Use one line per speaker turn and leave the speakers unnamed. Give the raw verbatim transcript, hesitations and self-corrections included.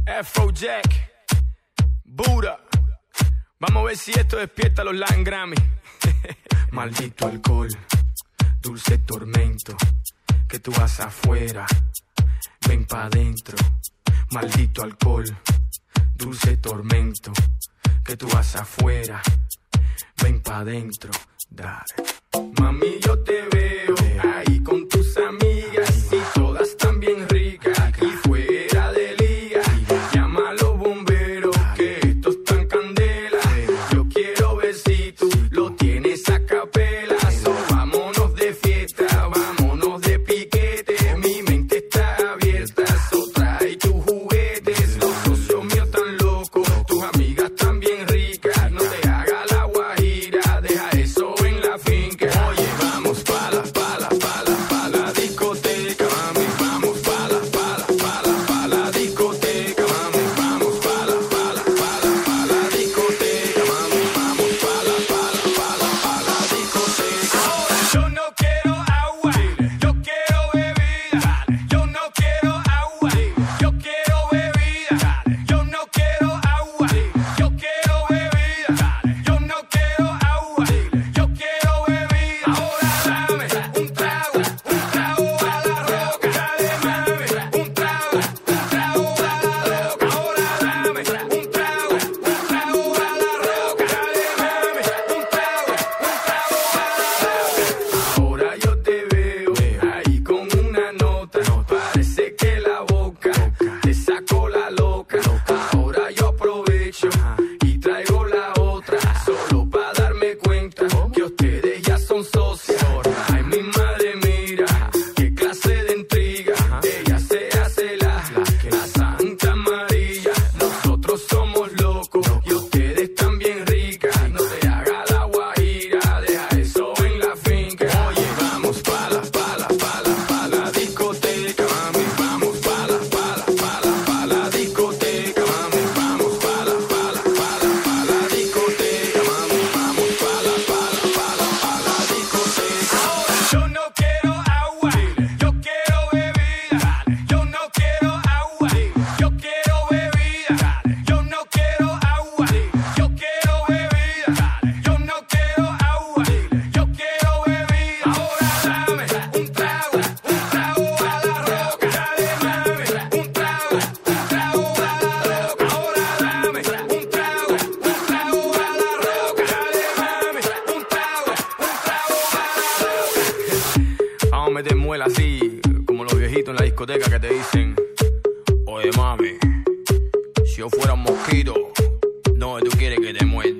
Afrojack, Buddha. Vamos a ver si esto despierta a los Latin Grammy. Maldito alcohol, dulce tormento, que tú vas afuera, ven pa' dentro. Maldito alcohol, dulce tormento, que tú vas afuera, ven pa' dentro. Dale. Mami, yo te veo ahí con tus amigas y todas están bien ricas y fuera de liga. Llama a los bomberos que esto está en candela. Yo quiero ver si tú lo tienes a capela. So, vámonos de fiesta, vámonos de piquete. Mi mente está abierta, so trae tus juguetes. Los socios míos tan locos, tus amigas tan bien ricas. No te hagas la guajira, deja eso en la finca. Oye, vamos pa' la, pa' la, pa' la, pa' la discoteca, mami. Vamos pa' la, pa' la, pa' la, pa' la discoteca, mami. Vamos pa' la, pa' la, pa' la, pa' la discoteca, mami. Vamos pa' la, pa' la, pa' la, pa' la discoteca. Ahora yo no quiero agua, yo quiero bebida. Yo no quiero agua, yo quiero bebida. Yo no quiero agua, yo quiero bebida. Yo no quiero agua, yo quiero bebida. Ahora dame un trago, un trago a la roca. Dale, mami, un trago, un trago a la roca. Ahora dame un trago, un trago a la roca. Dale, mami, un trago, un trago a la roca. Ahora yo te veo ahí con una nota. Parece que la boca te sacó la loca. Ahora yo aprovecho y traigo la otra, solo para darme cuenta que ustedes ya son socios. Ay, mi madre, mira qué clase de intriga. Ella se hace la, la Santa María. Nosotros somos locos y ustedes están bien ricas. No te hagas la guajira, deja eso en la finca. Oye, vamos pa' la, pa' la, pa' la, pa' la discoteca, mami. Vamos pa' la, pa' la, pa' la, pa' la discoteca, mami. Vamos pa' la, pa' la, pa' la, pa' la discoteca, mami. Vamos pa' la, pa' la, pa' la, pa' la discoteca. Ahora yo no quiero agua, yo quiero bebida. Yo no quiero agua, yo quiero bebida. Yo no quiero agua, yo quiero bebida. Yo no quiero agua, yo quiero bebida. Ahora dame un trago, un trago a la roca. Dale, mami, un trago, un trago a la roca. Ahora dame un trago, un trago a la roca. Dale, mami, un trago, un trago a la roca. Vamos a meter muela así, como los viejitos en la discoteca que te dicen: oye, mami, si yo fuera un mosquito, no, tú quieres que te muerda.